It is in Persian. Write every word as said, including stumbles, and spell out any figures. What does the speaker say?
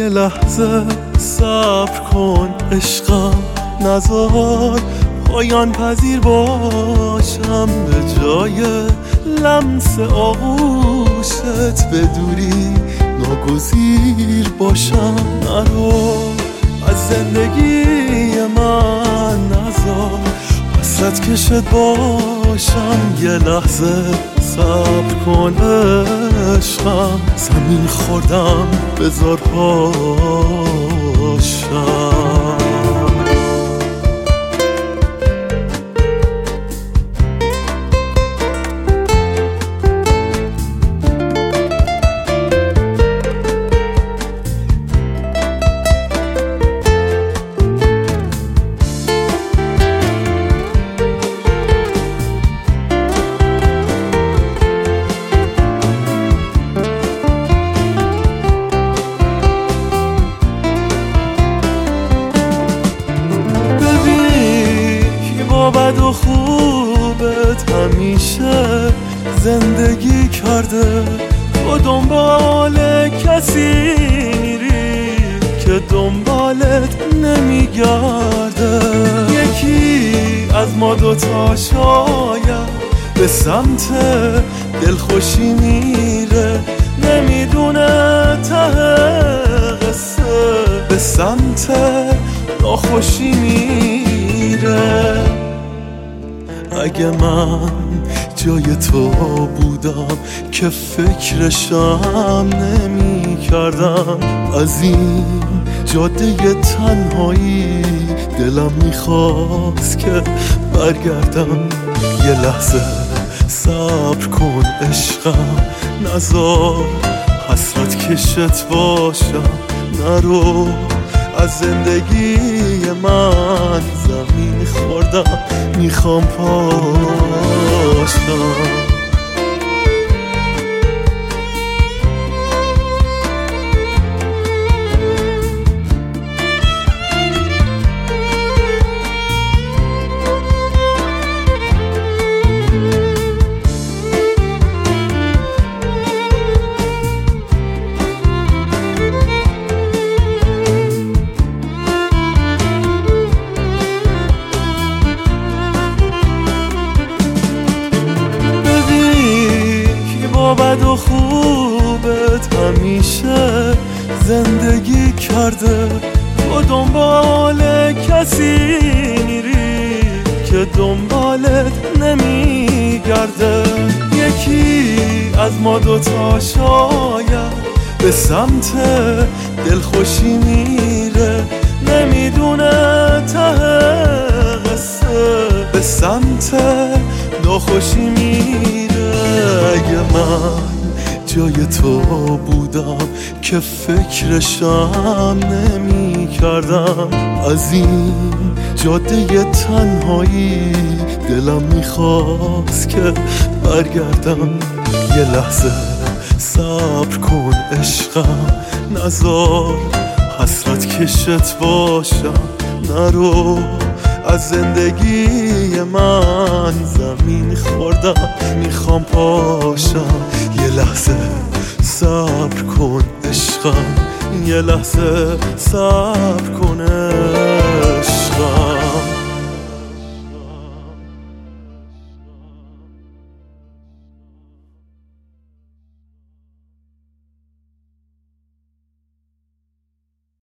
یه لحظه صبر کن عشقم، نذار پایان پذیر باشم. به جای لمس آغوشت به دوری ناگزیر باشم. نرو از زندگی من، نذار حسرت کشت باشم. یه لحظه صبر کن عشقم، زمین خوردم بذار پاشم. بد و خوبت همیشه زندگی کرده، تو دنبال کسی میری که دنبالت نمیگرده. یکی از ما دوتا شاید به سمت دلخوشی میره، نمیدونه ته قصه به سمت ناخوشی میره. اگه من جای تو بودم که فکرشم نمی کردم، از این جاده تنهایی دلم میخواست که برگردم. یه لحظه صبر کن عشقم، نذار حسرت کشت باشم. نرو از زندگی من، زمین خوردم میخوام پاشم. بد و خوبت همیشه زندگی کرده، تو دنبال کسی میری که دنبالت نمیگرده. یکی از ما دوتا شاید به سمت دلخوشی میره، نمیدونه ته قصه به سمت ناخوشی میره. اگه من جای تو بودم که فکرشم نمی کردم، از این جاده تنهایی دلم میخواست که برگردم. یه لحظه صبر کن عشقم، نذار حسرت کشت باشم. نرو از زندگی من، زمین خوردم میخوام پاشم. یه لحظه صبر کن عشقم، یه لحظه صبر کن عشقم.